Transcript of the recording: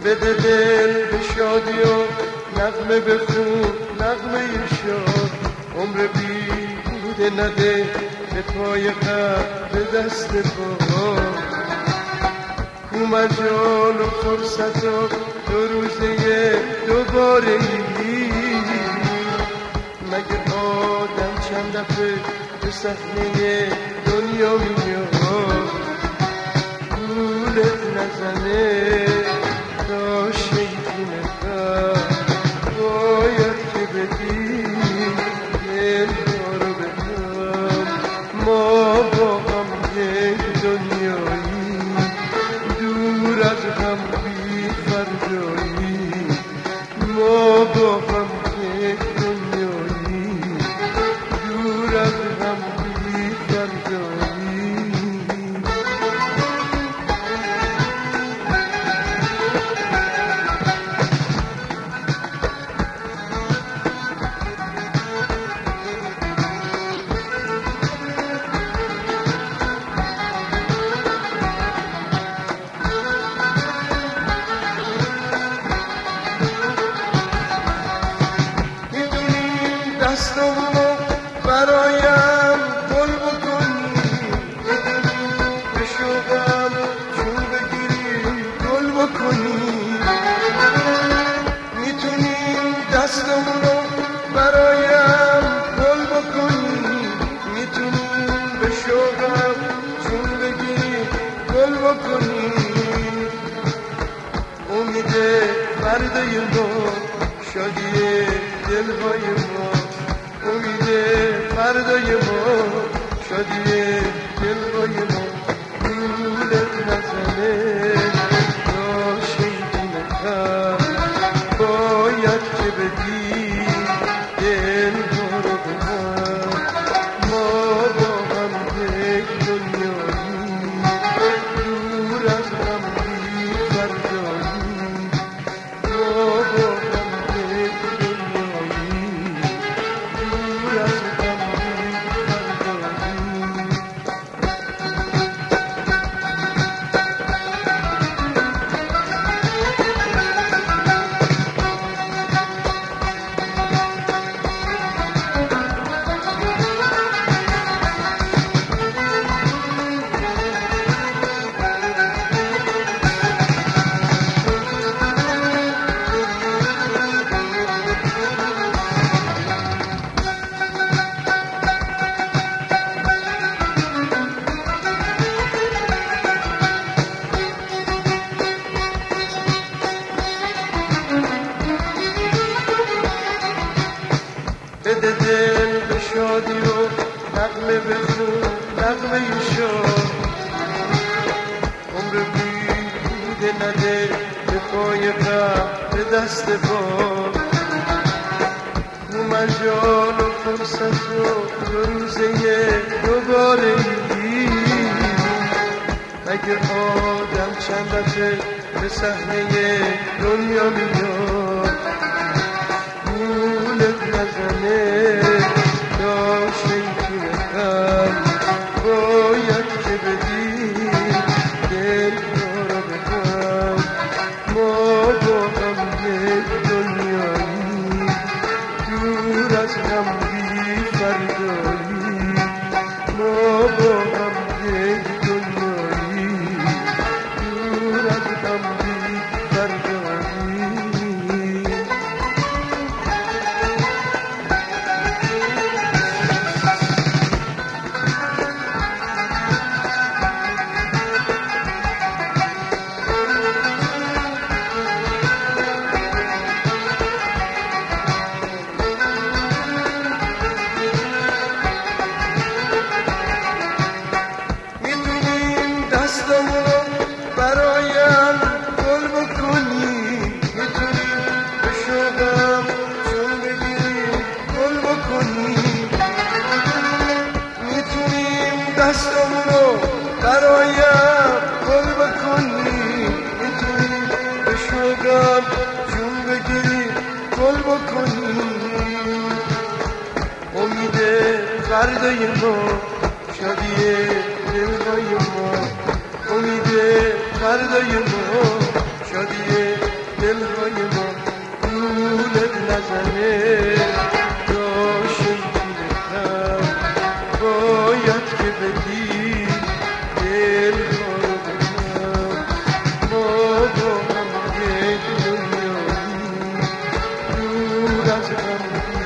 بده دل به شادی و نغمه بخون نغمه شاد، عمر بیهوده نده به پای قلب به دست پا. کومل جان و فرصت و دو روزه دوباره ای، مگه آدم چند دفعه به صحنه دنیا میاد؟ گولت نزنه تا شیطونه باید که بدی دل رو بدم. ما با هم یک دنیایی، دور از هم بی فردایی. ما با هم یک دنیایی، دور از هم بی فردایی. دستمو برایم گل بکنی، به شوقم چون بگیری گل بکنی. میتونی دستمو برایم گل بکنی، میتونی به شوقم چون بگیری گل بکنی. امید فردای ما، شادی دلهای ما، امید فردای ما، شادی دلهای ما. گولت نزنه تا شیطونه باید که بدی دل رو به من. ما با هم یک دنیایی، دور از هم بی فردایی. ما با هم یک دنیایی، دور از هم بی فردایی. بده دل به شادی و نغمه بخون نغمه شاد، عمر بیهوده نده به پای قلب به دست پا. من جان و فرصت و دو روزه دوباره ای، مگه آدم چند دفعه به صحنه دنیا میاد؟ گولت نزنه تا شیطونه باید که بدی دل رو بدم. ما با هم یک دنیایی، دور از هم بی فردایی. ما با هم یک دنیایی، دور از هم بی فردایی. دستمو برایم گل بکنی، میتونی به شوقم چون بگیری گل بکنی. میتونیم دستمو برایم گل بکنی، میتونی به شوقم چون بگیری گل بکنی. امید فردای ما، شادی دلهای ما، امید فردای ما، شادی دلهای ما گولت نزنه داشت بیرتم باید که بدی دل کارو بکنم ما با هم یک دنیایی دور از هم